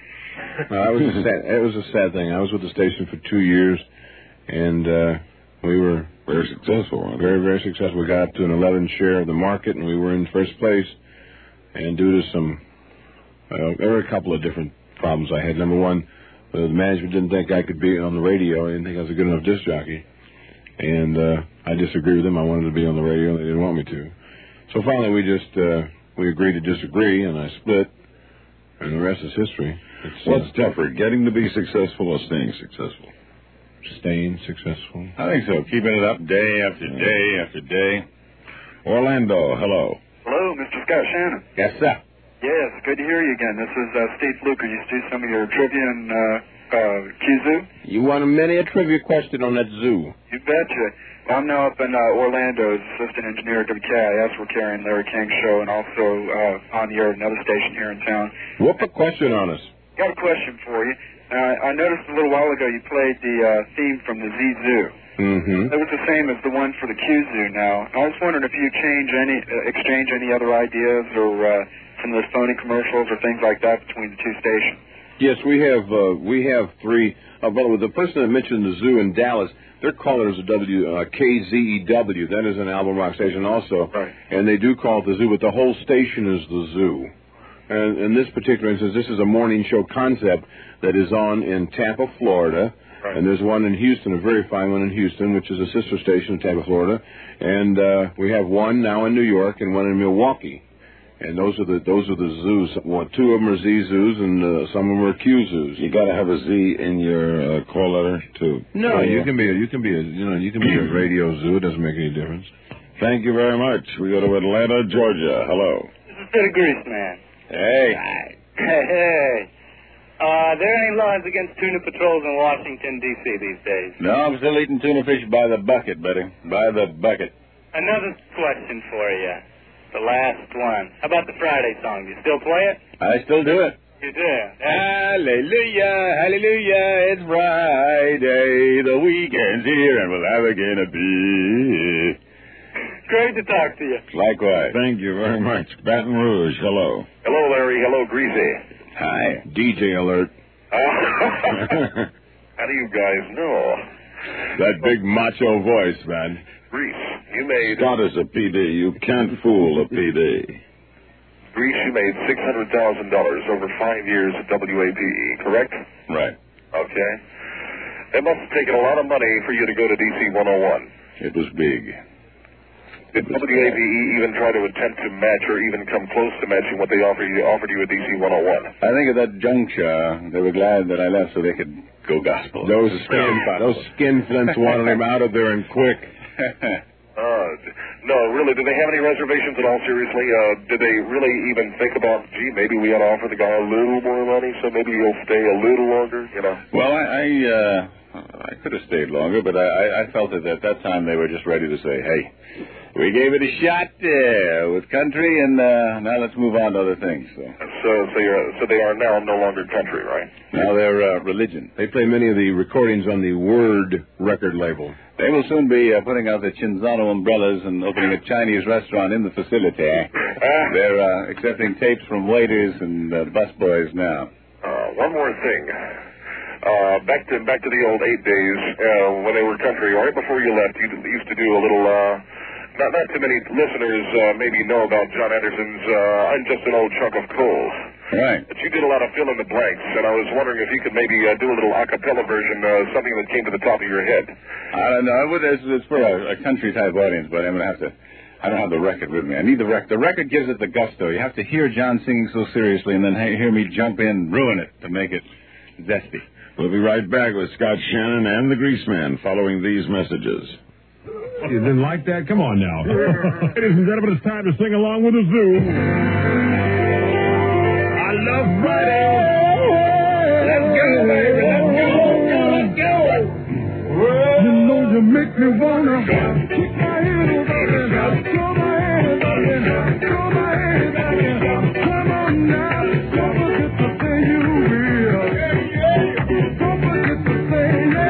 It was a sad thing. I was with the station for 2 years, and we were very successful. Very, very successful. We got up to an 11 share of the market, and we were in first place. And due to there were a couple of different problems I had. Number one, the management didn't think I could be on the radio. I didn't think I was a good enough disc jockey. And I disagreed with them. I wanted to be on the radio, and they didn't want me to. So finally, we agreed to disagree, and I split, and the rest is history. What's tougher, getting to be successful or staying successful? Staying successful. I think so. Keeping it up day after day after day. Orlando, hello. Hello, Mr. Scott Shannon. Yes, sir. Yes, good to hear you again. This is Steve Fluker. Used to do some of your trivia in Q-Zoo. You want many a trivia question on that zoo. You betcha. I'm now up in Orlando as assistant engineer at WKIS. We're carrying Larry King's show and also on the air at another station here in town. Whoop a question on us. Got a question for you. I noticed a little while ago you played the theme from the Z-Zoo. Mm-hmm. It was the same as the one for the Q-Zoo now. I was wondering if you exchange any other ideas or some of those phony commercials or things like that between the two stations. Yes, we have three. Well, the person that mentioned the zoo in Dallas, their caller is a KZEW. That is an Album Rock station also. Right. And they do call it the zoo, but the whole station is the zoo. And in this particular instance, this is a morning show concept that is on in Tampa, Florida. Right. And there's one in Houston, a very fine one in Houston, which is a sister station in Tampa, Florida. And we have one now in New York and one in Milwaukee. And those are the zoos. Well, two of them are Z zoos, and some of them are Q zoos. You got to have a Z in your call letter too. No, you can be a radio zoo. It doesn't make any difference. Thank you very much. We go to Atlanta, Georgia. Hello. This is Peter Greaseman. Hey. Hey. Are there any laws against tuna patrols in Washington, D.C. these days? No, I'm still eating tuna fish by the bucket, buddy. By the bucket. Another question for you. The last one. How about the Friday song? Do you still play it? I still do it. You do? Hallelujah, hallelujah, it's Friday. The weekend's here and we'll have again a beer. Great to talk to you. Likewise. Thank you very much. Baton Rouge, hello. Hello, Larry. Hello, Greasy. Hi. DJ alert. How do you guys know? That big macho voice, man. Grease, you made... Scott is a PD. You can't fool a PD. Grease, you made $600,000 over 5 years at WAPE, correct? Right. Okay. It must have taken a lot of money for you to go to DC 101. It was big. Did WAPE even try to attempt to match or even come close to matching what they offered you at DC 101? I think at that juncture, they were glad that I left so they could go gospel. Those skin flints wanted him out of there and quick. No, really, do they have any reservations at all, seriously? Did they really even think about, gee, maybe we ought to offer the guy a little more money so maybe he'll stay a little longer, you know? Well, I could have stayed longer, but I felt that at that time they were just ready to say, hey, we gave it a shot with country, and now let's move on to other things. So they are now no longer country, right? Now they're religion. They play many of the recordings on the Word record label. They will soon be putting out the Chinzano umbrellas and opening a Chinese restaurant in the facility. They're accepting tapes from waiters and busboys now. One more thing. Back to the old 8 days when they were country. Right before you left, you used to do a little. Not too many listeners maybe know about John Anderson's I'm Just an Old Chunk of Coal. Right. But you did a lot of fill in the blanks, and I was wondering if you could maybe do a little a cappella version, something that came to the top of your head. I don't know. It's for a country type audience, but I'm going to have to. I don't have the record with me. I need the record. The record gives it the gusto. You have to hear John singing so seriously, and then hear me jump in, ruin it to make it zesty. We'll be right back with Scott Shannon and the Greaseman following these messages. You didn't like that? Come on now. Ladies and gentlemen, it's time to sing along with the Zoo. I love Friday. Let's go, baby. Let's go. You know you make me wanna kick my head up, throw my head up, throw my head up. Come on now, don't forget to say you will. Don't forget to say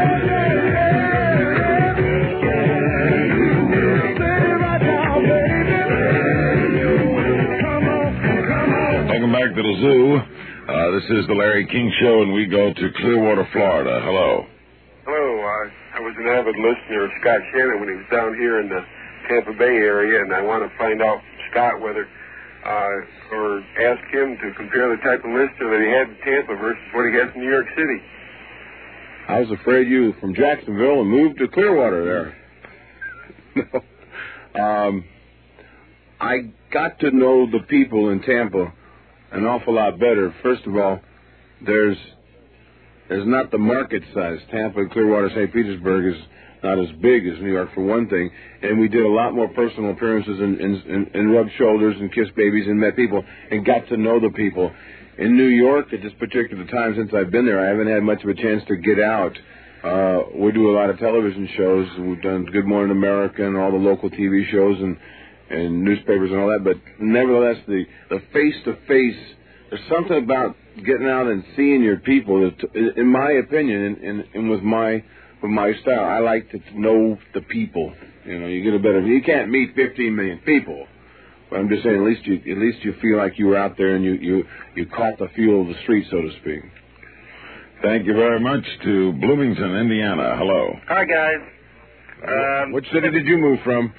Welcome back to the Zoo. This is the Larry King Show, and we go to Clearwater, Florida. Hello. Hello. I was an avid listener of Scott Shannon when he was down here in the Tampa Bay area, and I want to find out, Scott, whether or ask him to compare the type of listener that he had in Tampa versus what he has in New York City. I was afraid you from Jacksonville and moved to Clearwater there. No. I got to know the people in Tampa an awful lot better. First of all, there's not the market size. Tampa, Clearwater, St. Petersburg is not as big as New York, for one thing. And we did a lot more personal appearances and rubbed shoulders and kissed babies and met people and got to know the people. In New York, at this particular time since I've been there, I haven't had much of a chance to get out. We do a lot of television shows. We've done Good Morning America and all the local TV shows and newspapers and all that. But nevertheless, the face-to-face, there's something about getting out and seeing your people. In my opinion, and with my style, I like to know the people. You know, you get a better. You can't meet 15 million people. But I'm just saying, at least you feel like you were out there and you caught the feel of the street, so to speak. Thank you very much to Bloomington, Indiana. Hello. Hi, guys. Which city did you move from?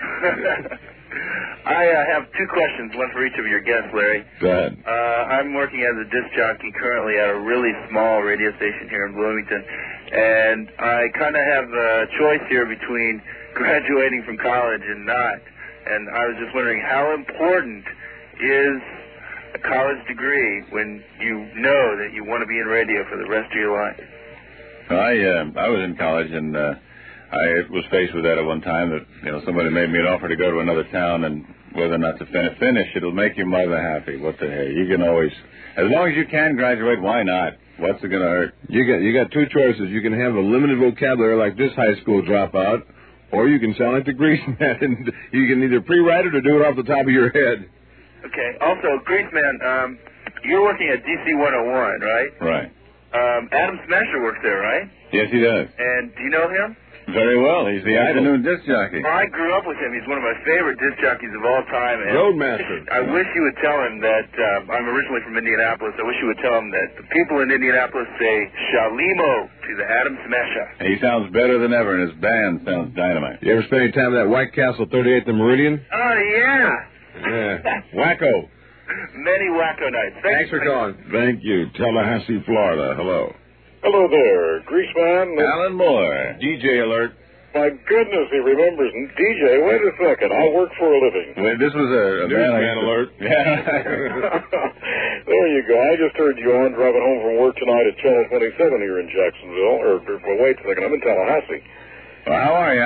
I have two questions, one for each of your guests, Larry. Go ahead. I'm working as a disc jockey currently at a really small radio station here in Bloomington, and I kind of have a choice here between graduating from college and not. And I was just wondering, how important is a college degree when you know that you want to be in radio for the rest of your life? I was in college, and I was faced with that at one time, that somebody made me an offer to go to another town, and whether or not to finish, it'll make your mother happy. What the hell? You can always, as long as you can graduate, why not? What's it going to hurt? You got two choices. You can have a limited vocabulary like this high school dropout, or you can sound like the Greaseman, and you can either pre-write it or do it off the top of your head. Okay. Also, Greaseman, you're working at DC 101, right? Right. Adam Smasher works there, right? Yes, he does. And do you know him? Very well. He's the afternoon disc jockey. I grew up with him. He's one of my favorite disc jockeys of all time. And Roadmaster. I wish you would tell him that I'm originally from Indianapolis. I wish you would tell him that the people in Indianapolis say Shalimo to the Adam Smasher. He sounds better than ever, and his band sounds dynamite. You ever spend any time at that White Castle 38th and Meridian? Oh, yeah. Yeah. Wacko. Many wacko nights. Thanks for calling. Thank you. Tallahassee, Florida. Hello. Hello there, Greaseman. Alan Moore. DJ alert. My goodness, he remembers DJ. Wait a second, I work for a living. Wait, this was a man alert. Yeah. There you go. I just heard you on driving home from work tonight at Channel 27 here in Jacksonville. Well, wait a second, I'm in Tallahassee. Well, how are you, Alan?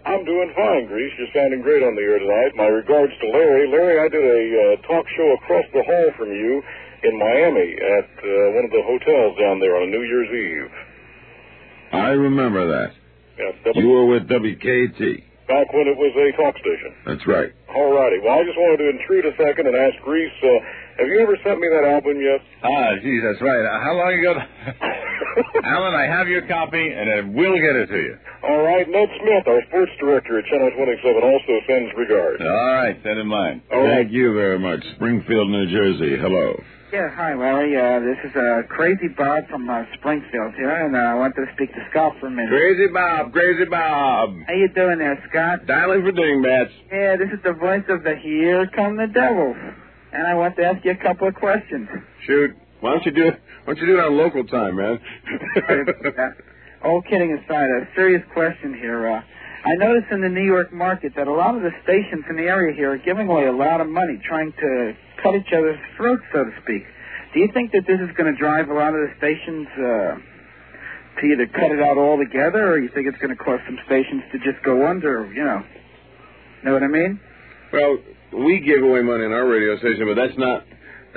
I'm doing fine, Grease. You're sounding great on the air tonight. My regards to Larry. Larry, I did a talk show across the hall from you in Miami at one of the hotels down there on New Year's Eve. I remember that. Yeah, you were with WKT. Back when it was a talk station. That's right. All righty. Well, I just wanted to intrude a second and ask Grease, have you ever sent me that album yet? Geez, that's right. How long ago? Alan, I have your copy, and I will get it to you. All right. Ned Smith, our sports director at Channel 27, also sends regards. All right. Send him mine. Thank you very much. Springfield, New Jersey. Hello. Yeah, hi, Larry. This is Crazy Bob from Springfield here, and I want to speak to Scott for a minute. Crazy Bob. How you doing there, Scott? Dialing for dingbats. Yeah, this is the voice of the Here Come the Devils, and I want to ask you a couple of questions. Shoot. Why don't you do it on local time, man? All kidding aside, a serious question here. I noticed in the New York market that a lot of the stations in the area here are giving away a lot of money, trying to cut each other's throats, so to speak. Do you think that this is going to drive a lot of the stations to either cut it out altogether, or you think it's going to cause some stations to just go under, Know what I mean? Well, we give away money in our radio station, but that's not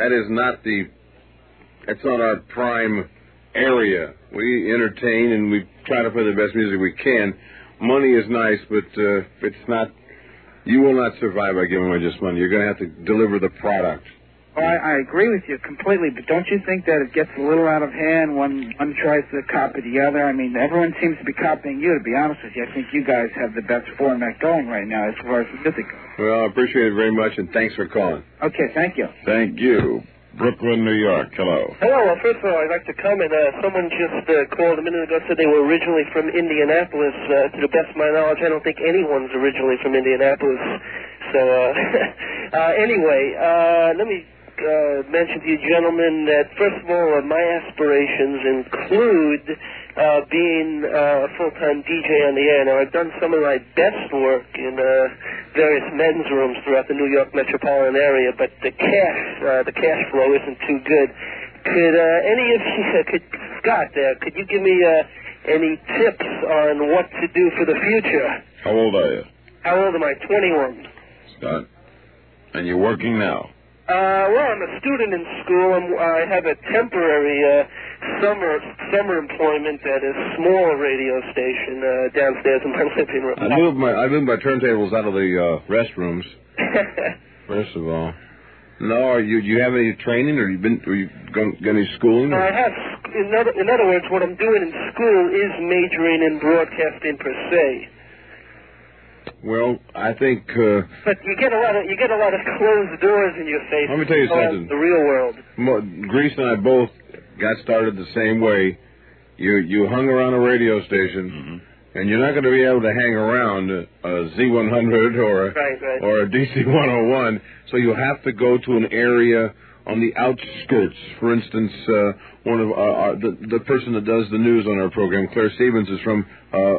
our prime area. We entertain and we try to play the best music we can. Money is nice, but it's not. You will not survive by giving away just money. You're going to have to deliver the product. Well, I agree with you completely, but don't you think that it gets a little out of hand when one tries to copy the other? I mean, everyone seems to be copying you, to be honest with you. I think you guys have the best format going right now as far as music goes. Well, I appreciate it very much, and thanks for calling. Okay, thank you. Thank you. Brooklyn, New York. Hello. Hello. Well, first of all, I'd like to comment. Someone just called a minute ago, said they were originally from Indianapolis. To the best of my knowledge, I don't think anyone's originally from Indianapolis. So, anyway, let me mention to you gentlemen that, first of all, my aspirations include being a full-time DJ on the air. Now, I've done some of my best work in various men's rooms throughout the New York metropolitan area, but the cash flow isn't too good. Could any of you, Scott, could you give me any tips on what to do for the future? How old are you? How old am I? 21. Scott. And you're working now? Well, I'm a student in school. I have a temporary summer employment at a small radio station downstairs in my living room. I moved my turntables out of the restrooms. First of all, no. You have any training, or you got any schooling? I have. In other words, what I'm doing in school is majoring in broadcasting per se. Well, I think. But you get a lot of closed doors in your face. Let me tell you something. The real world. Grease and I both got started the same way. You hung around a radio station, and you're not going to be able to hang around a Z100 or a DC 101. So you have to go to an area on the outskirts. For instance, one of the person that does the news on our program, Claire Stevens, is from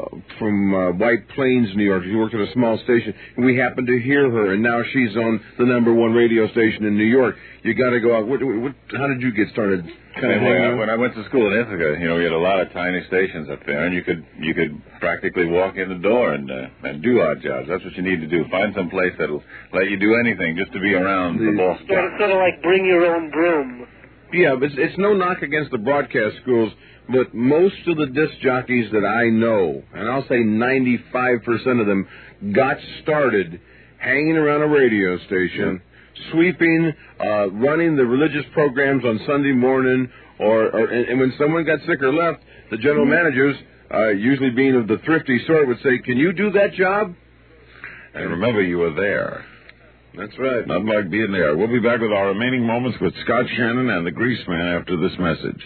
White Plains, New York. She worked at a small station, and we happened to hear her, and now she's on the #1 radio station in New York. You got to go out. How did you get started? When I went to school in Ithaca, we had a lot of tiny stations up there, and you could practically walk in the door and do odd jobs. That's what you need to do. Find some place that'll let you do anything just to be around the boss. Sort of like bring your own broom. Yeah, but it's no knock against the broadcast schools, but most of the disc jockeys that I know, and I'll say 95% of them, got started hanging around a radio station, sweeping, running the religious programs on Sunday morning, and when someone got sick or left, the general managers, usually being of the thrifty sort, would say, "Can you do that job?" And remember, you were there. That's right. Not like being there. We'll be back with our remaining moments with Scott Shannon and the Greaseman after this message.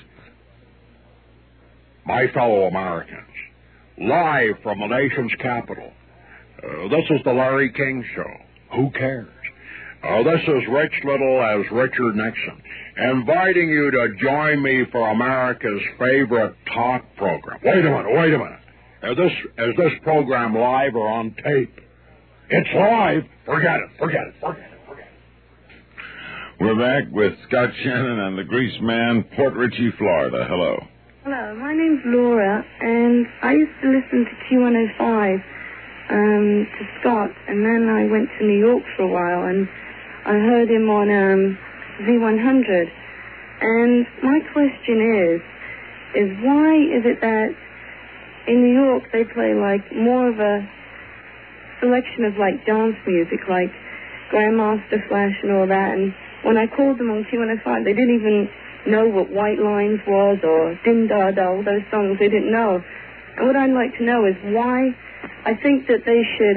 My fellow Americans, live from the nation's capital, this is the Larry King Show. Who cares? This is Rich Little as Richard Nixon, inviting you to join me for America's favorite talk program. Wait a minute. Is this program live or on tape? It's live. Forget it. We're back with Scott Shannon and the Greaseman, Port Richey, Florida. Hello. Hello, my name's Laura, and I used to listen to Q105 to Scott, and then I went to New York for a while, and I heard him on Z100. And my question is why is it that in New York they play like more of a selection of like dance music, like Grandmaster Flash and all that, and when I called them on Q105, they didn't even know what White Lines was or Din Da Da, all those songs they didn't know. And what I'd like to know is why. I think that they should,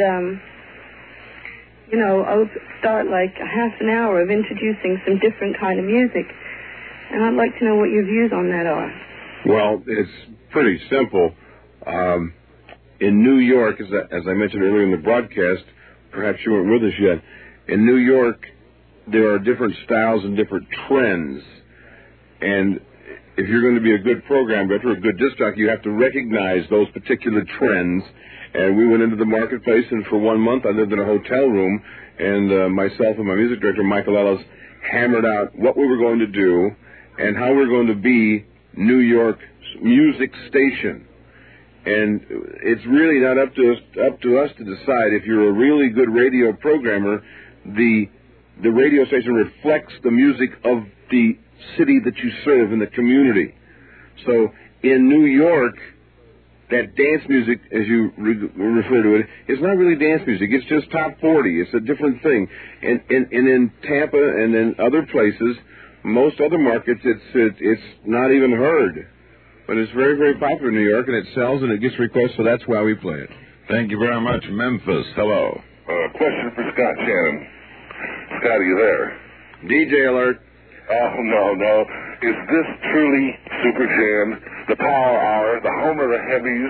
start like a half an hour of introducing some different kind of music. And I'd like to know what your views on that are. Well, it's pretty simple. In New York, as I mentioned earlier in the broadcast, perhaps you weren't with us yet, in New York, there are different styles and different trends. And if you're going to be a good program director, a good disc jockey, you have to recognize those particular trends. And we went into the marketplace, and for 1 month I lived in a hotel room, and myself and my music director, Michael Ellis, hammered out what we were going to do and how we were going to be New York's music station. And it's really not up to us to decide. If you're a really good radio programmer, the radio station reflects the music of the city that you serve in the community. So in New York, that dance music, as you refer to it, is not really dance music. It's just top 40. It's a different thing. And in Tampa and in other places, most other markets, it's not even heard. But it's very, very popular in New York, and it sells and it gets requests, so that's why we play it. Thank you very much. Memphis, hello. Question for Scott Shannon. Scott, are you there? DJ alert. Oh, no. Is this truly Super Shan, the Power Hour, the home of the heavies,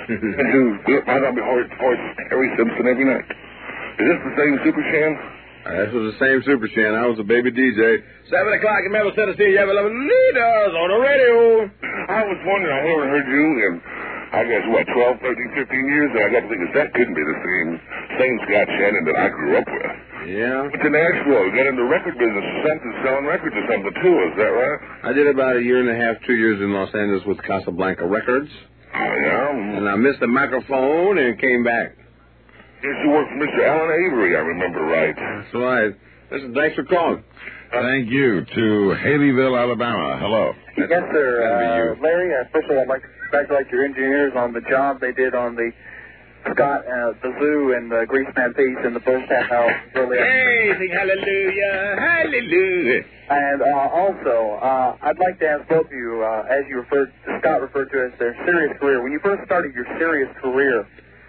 who might not be voice Harry Simpson every night? Is this the same Super Shan? This was the same Super Shan. I was a baby DJ. 7 o'clock in Memphis, Tennessee. You have 11 leaders on the radio. I was wondering, I haven't heard you in, I guess, 12, 13, 15 years, and I got to think that couldn't be the same Scott Shannon that I grew up with. Yeah. Went to Nashville, got in the record business or something, selling records or something too, is that right? I did about a year and a half, 2 years in Los Angeles with Casablanca Records. Oh, yeah? And I missed the microphone and came back. Yes, you worked for Mr. Alan Avery, I remember right. That's right. Listen, thanks for calling. Thank you. To Haleyville, Alabama. Hello. Yes, sir. Larry, first of all, I'd like to congratulate your engineers on the job they did on the Scott, the Zoo, and the Greaseman piece in the first half hour. Really Praising hallelujah, hallelujah. And also, I'd like to ask both of you, as Scott referred to as their serious career. When you first started your serious career,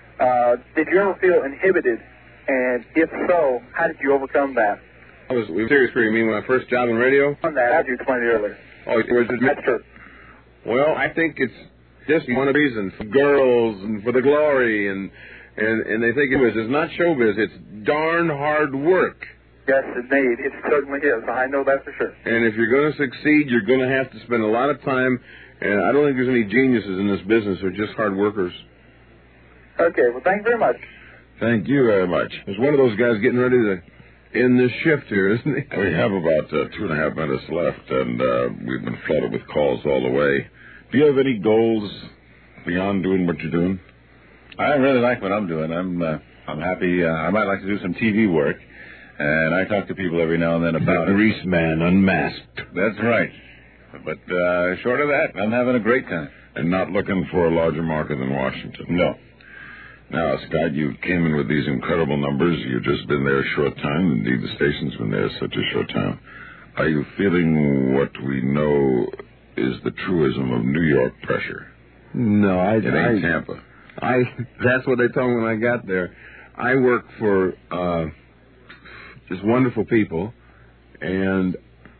did you ever feel inhibited? And if so, how did you overcome that? Serious career, you mean my first job in radio? On that, as you explained earlier. Oh, that's true. Well, I think it's just one of the reasons for girls and for the glory, and they think it's not showbiz. It's darn hard work. Yes, indeed. It certainly is. I know that for sure. And if you're going to succeed, you're going to have to spend a lot of time, and I don't think there's any geniuses in this business. They're just hard workers. Okay, well, thank you very much. Thank you very much. There's one of those guys getting ready to end this shift here, isn't he? We have about 2.5 minutes left, and we've been flooded with calls all the way. Do you have any goals beyond doing what you're doing? I really like what I'm doing. I'm happy. I might like to do some TV work, and I talk to people every now and then about it. Greaseman Unmasked. That's right. But short of that, I'm having a great time. And not looking for a larger market than Washington? No. Now, Scott, you came in with these incredible numbers. You've just been there a short time. Indeed, the station's been there such a short time. Are you feeling what we know is the truism of New York pressure? No, it ain't Tampa. That's what they told me when I got there. I work for just wonderful people, and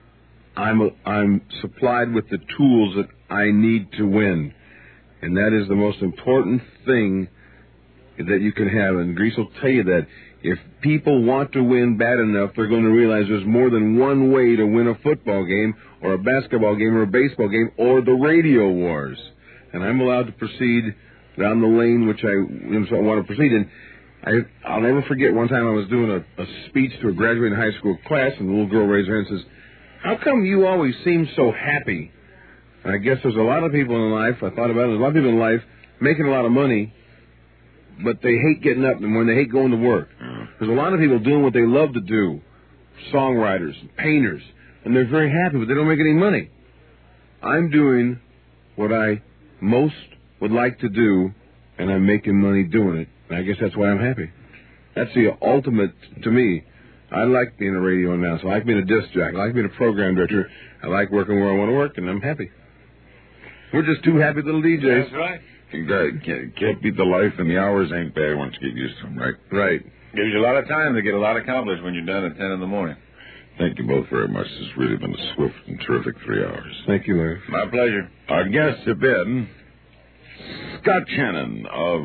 I'm supplied with the tools that I need to win, and that is the most important thing that you can have. And Grease will tell you that if people want to win bad enough, they're going to realize there's more than one way to win a football game or a basketball game or a baseball game or the radio wars. And I'm allowed to proceed down the lane which I want to proceed in. I'll never forget one time I was doing a speech to a graduating high school class, and the little girl raised her hand and says, "How come you always seem so happy?" And I guess there's a lot of people in life, I thought about it, there's a lot of people in life making a lot of money, but they hate getting up and when they hate going to work. There's a lot of people doing what they love to do, songwriters, painters, and they're very happy, but they don't make any money. I'm doing what I most would like to do, and I'm making money doing it. And I guess that's why I'm happy. That's the ultimate, to me. I like being a radio announcer. I like being a disc jockey. I like being a program director. I like working where I want to work, and I'm happy. We're just two happy little DJs. That's right. You can't beat the life, and the hours ain't bad once you get used to them, right? Right. Gives you a lot of time to get a lot accomplished when you're done at 10 in the morning. Thank you both very much. It's really been a swift and terrific 3 hours. Thank you, Larry. My pleasure. Our guests have been Scott Shannon of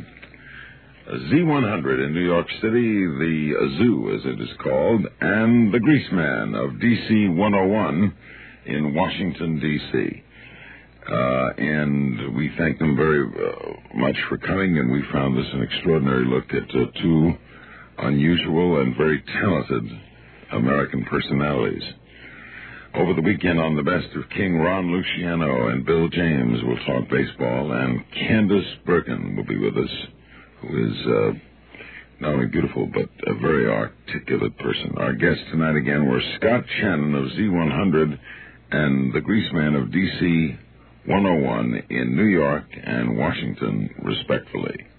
Z100 in New York City, the Zoo as it is called, and the Greaseman of DC 101 in Washington, D.C. And we thank them very much for coming, and we found this an extraordinary look at two unusual and very talented American personalities. Over the weekend on the Best of King, Ron Luciano and Bill James will talk baseball, and Candace Bergen will be with us, who is not only beautiful but a very articulate person. Our guests tonight again were Scott Shannon of Z100 and the Greaseman of DC 101 in New York and Washington, respectfully.